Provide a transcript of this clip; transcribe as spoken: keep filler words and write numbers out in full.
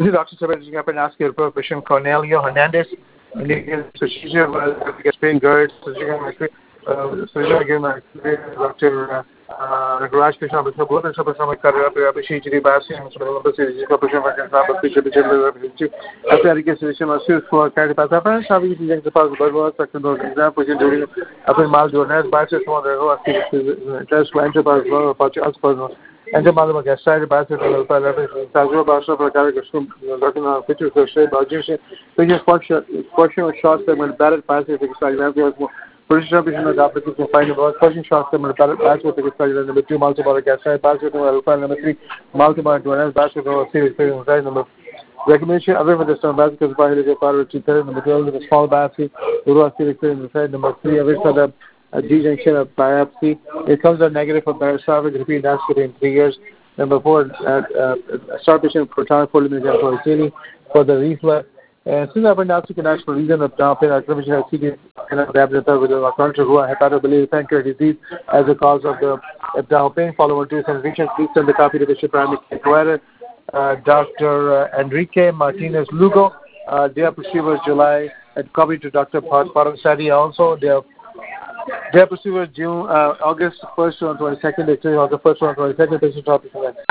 This is Doctor Sebastian Kaplan asking for patient Cornelio Hernandez. Indicated procedure was Spain GERD, surgeon Doctor Raj Krishna, but both and some appreciate the Bassi and some of the series of patient application assist for Cardiopatha, having the possible second example during upper Maldonas, biceps on the test to enter by well, and the mother gets started by the Tazua Basha for Caracasum, looking on pictures of shape, Argentine, biggest portion of shots that went batted passes, for example, British champion of Africa can find about portion shots that went batted passes, number two, multiple gas side passes, number three, multiple to an basketball series, number recommendation other for the stone baskets by the power to third, number twelve, the small basket, the raw series in the third, number three, other for the a D-junction of biopsy. It comes out negative for barosalvage, repeat endoscopy in three years. Number four, uh, uh, start patient proton for for the reflux. And since I've been asking the national reason of down pain, our clinician has seen and adapted with a contrary who hepatobiliary pancreas disease as a cause of the abdominal pain. Following two sensations, please send the copy to Bishop Primary Care uh, Doctor Uh, Enrique Martinez Lugo. Uh, their procedure was July, and copy to Doctor Parasadi also. Their Their procedure was June, uh, August first to twenty-second, August first to twenty-second, patient topic.